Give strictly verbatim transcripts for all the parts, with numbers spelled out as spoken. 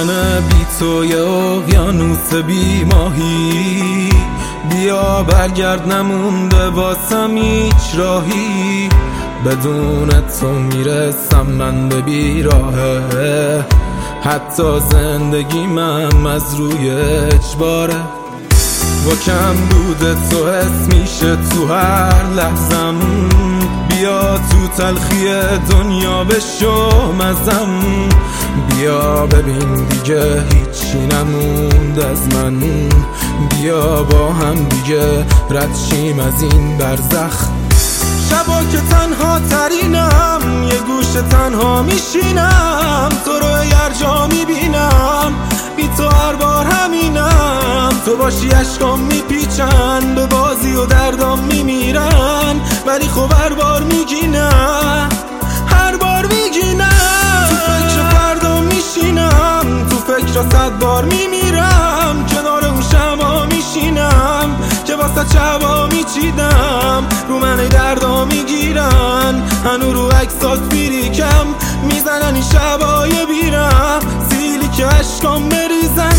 منه بی تو یه اقیانوس بی ماهی. بیا برگرد نمونده واسم هیچ راهی، بدون تو میرسم من به بیراهه. حتی زندگی من از روی اجباره، با کم بوده تو حس میشه تو هر لحظم. بیا تو تلخی دنیا بشو مزم، بیا ببین دیگه هیچی نموند از من. بیا با هم دیگه رد شیم از این برزخ. شبا که تنها ترینم یه گوشه تنها میشینم، تو رو هر جا میبینم بی تو هر بار همینم. تو باشی عشقام میپیچن به بازی و دردام میمیرن، ولی خب هر بار میگی نه، هر بار میگی نه. تو فکر فردا میشینم، تو فکر صد بار میمیرم، کنار اون شبا میشینم که واسه شبا میچیدم. رو من دردا میگیرن، هنو رو عکسات بیریکم میزنن این شبای بیرم، سیلی که عشقام بریزن.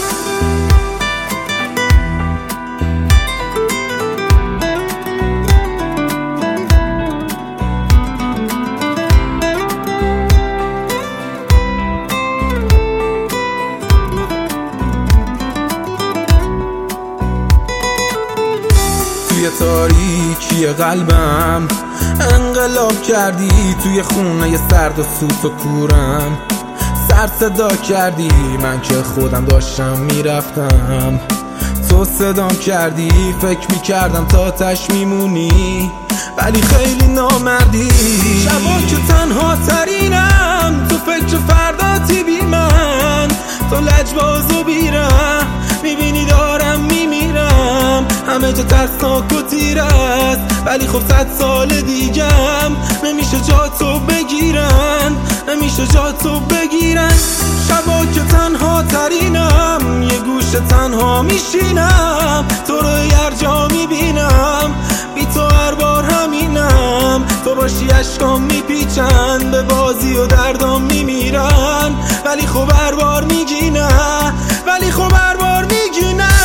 توی تاریکی قلبم انقلاب کردی، توی خونه سرد و سوت و کورم سر صدا کردی. من که خودم داشتم میرفتم تو صدام کردی، فکر میکردم تا تش میمونی ولی خیلی نامردی. شبا که تنها ترینم تو فکر فرداتی بی من، تو لجباز و بیرم میبینی دارم میمیرم. همه جا ترسناک و تیر است ولی خب صد سال دیگم نمیشه جا تو بگیرن، نمیشه جا تو بگیرن. شبا که تنها ترینم یه گوشه تنها میشینم، تو رو هر جا میبینم بی تو هر بار همینم. تو باشی عشقام میپیچن به بازی و دردام میمیرن، ولی خب هر بار میگی نه، ولی خب هر بار میگی نه.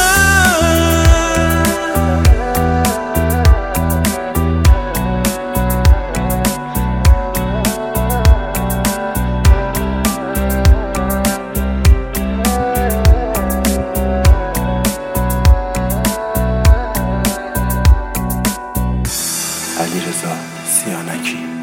علیرضا سیانکی.